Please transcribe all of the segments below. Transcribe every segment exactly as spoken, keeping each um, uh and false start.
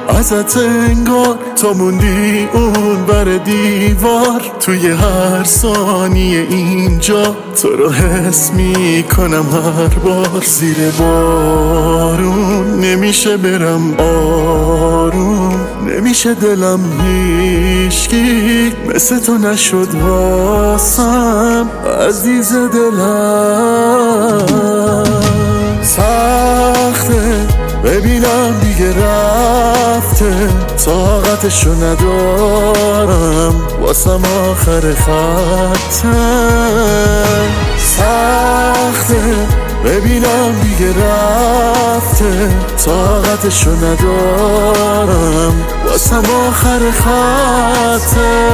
ازت انگار تا موندی اون بر دیوار. توی هر ثانیه اینجا تو رو حس میکنم هر بار. زیر بارون نمیشه برم آروم، نمیشه دلم هیچکی مثل تو نشد واسم عزیز دلم. سخته ببینم دیگه رفته، طاقتشو ندارم واسم آخر خطه. سخته ببینم دیگه رفته، طاقتشو ندارم واسم آخر خطه.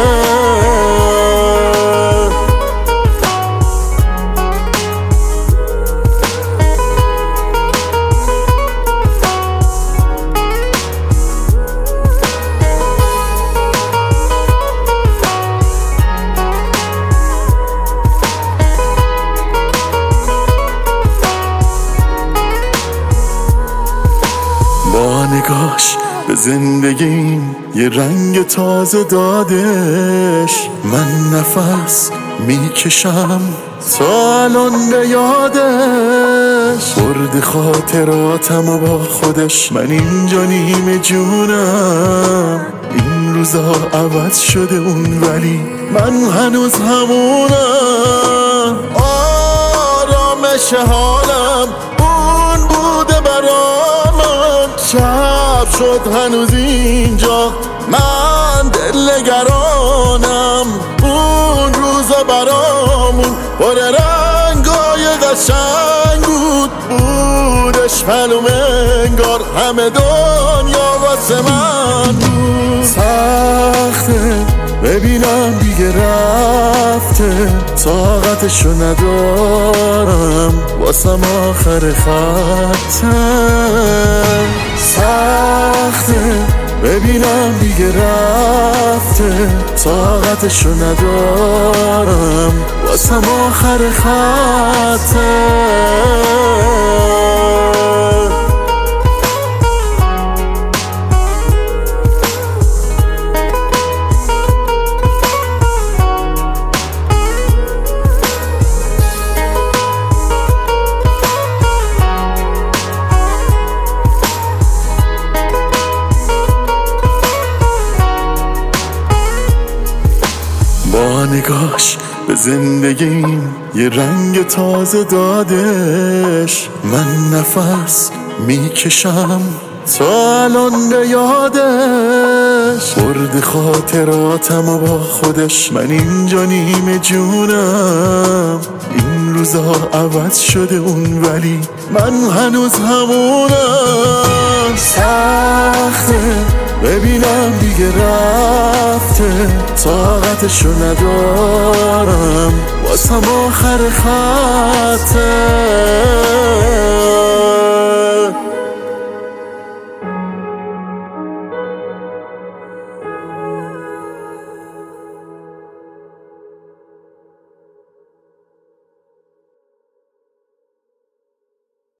با نگاش به زندگیم یه رنگ تازه دادش. من نفس میکشم تا الان به یادش. برد خاطراتم و با خودش من اینجا نیمه جونم. این روزا عوض شده اون ولی من هنوز همونم. آرامش حالم اون بوده برام، شب شد هنوز اینجا من دل نگرانم. اون روزا برامون پر رنگای قشنگ بود، بودش معلوم انگار همه دنیا واسه من بود. سخته ببینم دیگه رفته، طاقتشو ندارم واسم آخر خطه. سخته ببینم دیگه رفته، طاقتشو ندارم واسم آخر خطه. با نگاش به زندگیم یه رنگ تازه دادش. من نفس میکشم تا الان به یادش. برد خاطراتم و با خودش من اینجا نیمه جونم. این روزا عوض شده اون ولی من هنوز همونم. سخته ببینم دیگه رفته، طاقتشو ندارم واسم آخر خطه.